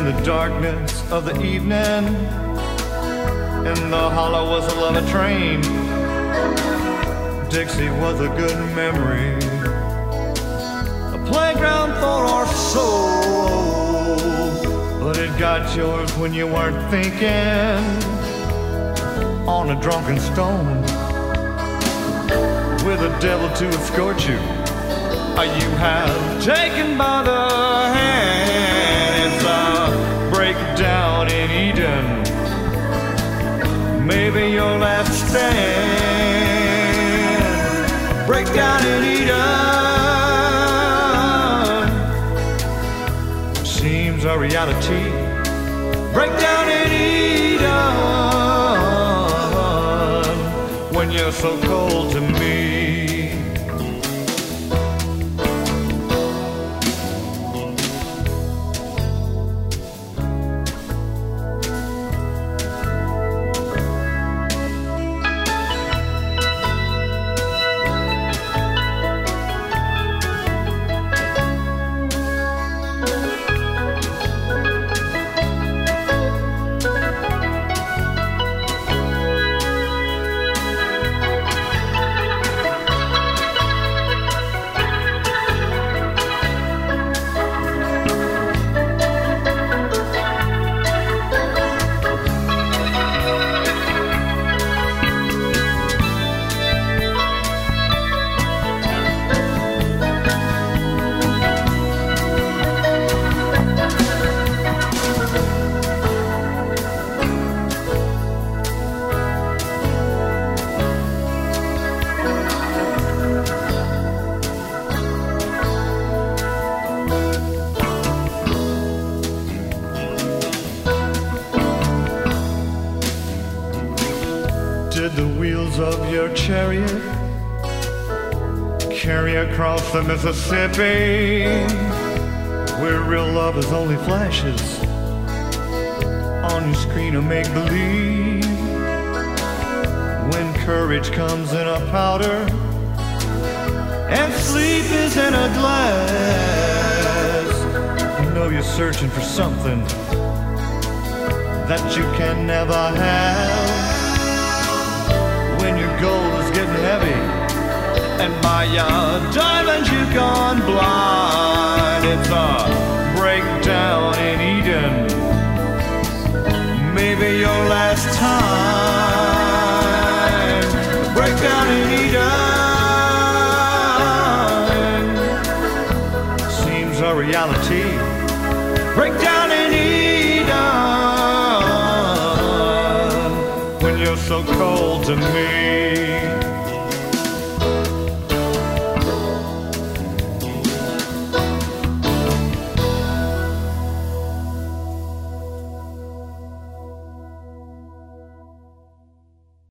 In the darkness of the evening, in the hollow whistle of a train, Dixie was a good memory, a playground for our soul. But it got yours when you weren't thinking, on a drunken stone, with a devil to escort you. You have taken by the hand. It's a breakdown in Eden, maybe your last stand. Breakdown in Eden seems a reality. Breakdown in Eden when you're so cold to me. Did the wheels of your chariot carry across the Mississippi, where real love is only flashes on your screen of make-believe? When courage comes in a powder and sleep is in a glass, you know you're searching for something that you can never have. When your gold is getting heavy and by your diamonds you've gone blind, it's a breakdown in Eden, maybe your last time. Breakdown in Eden seems a reality. Breakdown in Eden when you're so cold to me.